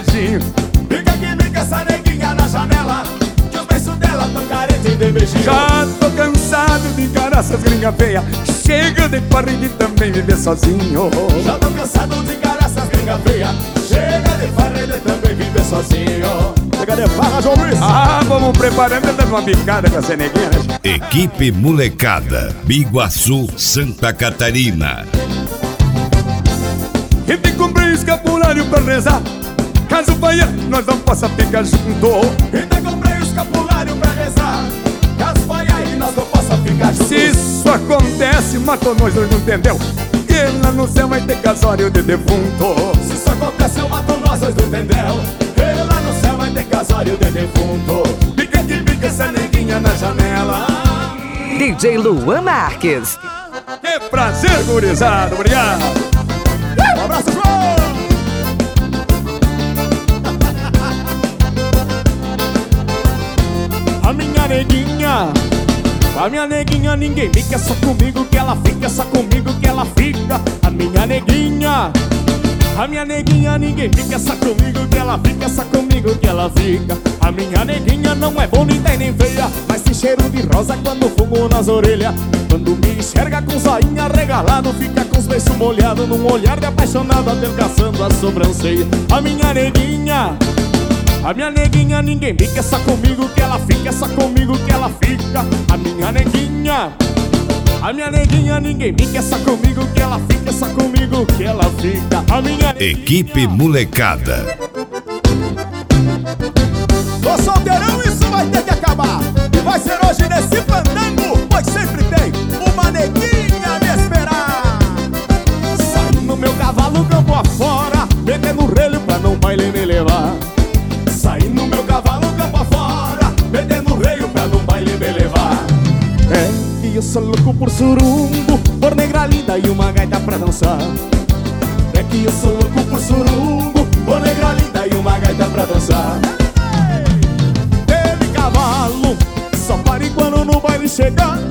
beijinho. Fica essa neguinha na janela, que os beijos dela tão carentes de beijinho. Já tô cansado de encarar essas gringas feias. Chega de farra e também viver sozinho. Já tô cansado de encarar essas gringas feias. Chega de farra e também viver sozinho. Chega de farra, João Luiz. Ah, vamos preparando, dando uma bicada com essa neguinha. Equipe Molecada, Biguaçu, Santa Catarina. E te comprei escapulário pra rezar, caso venha, nós não possa ficar junto. E te comprei escapulário pra rezar, caso venha e nós não possa ficar juntos. Se isso acontece, matou nós dois, não entendeu? E lá no céu vai ter casório de defunto. Se isso acontece, eu mato nós dois, não entendeu? E lá no céu vai ter casório de defunto. Fica que fica essa neguinha na janela. DJ Luan Marques. Que prazer, gurizada, obrigado. Um abraço, João! A minha neguinha, ninguém fica, só comigo que ela fica, só comigo que ela fica. A minha neguinha, ninguém fica, só comigo que ela fica, só comigo que ela fica. A minha neguinha não é bonita e nem feia, mas tem cheiro de rosa quando fumo nas orelhas. Quando me enxerga com zoinho arregalado, fica com os beijos molhados, num olhar de apaixonado, adelgaçando a sobrancelha. A minha neguinha, ninguém fica, só comigo que ela fica, só comigo que ela fica. A minha neguinha, ninguém fica, só comigo que ela fica, só comigo que ela fica. A minha Equipe Molecada. Tô solteirão, isso vai ter que acabar. E vai ser hoje nesse fandango, pois sempre tem uma neguinha a me esperar. Saí no meu cavalo campo afora, metendo o relho pra não baile me levar. Saí no meu cavalo campo afora, metendo o relho pra não baile me levar. É que eu sou louco por surungo, por negra linda e uma gaita pra dançar. É que eu sou louco por surungo, por negra linda e uma gaita pra dançar. Teve cavalo, só pare quando no baile chegar.